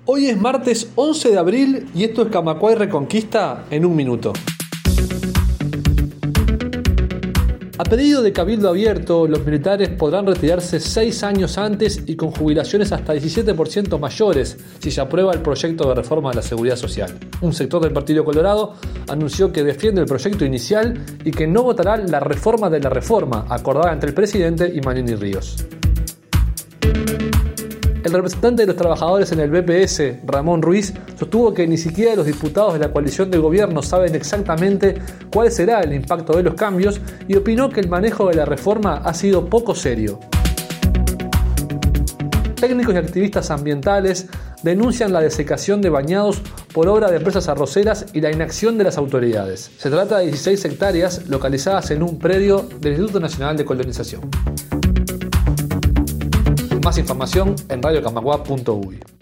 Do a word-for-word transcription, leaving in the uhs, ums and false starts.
Hoy es martes once de abril y esto es Camacuay Reconquista en un minuto. A pedido de Cabildo Abierto, los militares podrán retirarse seis años antes y con jubilaciones hasta diecisiete por ciento mayores si se aprueba el proyecto de reforma de la Seguridad Social. Un sector del Partido Colorado anunció que defiende el proyecto inicial y que no votará la reforma de la reforma acordada entre el presidente y Manini Ríos. El representante de los trabajadores en el B P S, Ramón Ruiz, sostuvo que ni siquiera los diputados de la coalición de gobierno saben exactamente cuál será el impacto de los cambios y opinó que el manejo de la reforma ha sido poco serio. Técnicos y activistas ambientales denuncian la desecación de bañados por obra de empresas arroceras y la inacción de las autoridades. Se trata de dieciséis hectáreas localizadas en un predio del Instituto Nacional de Colonización. Más información en radio camacuá punto uy.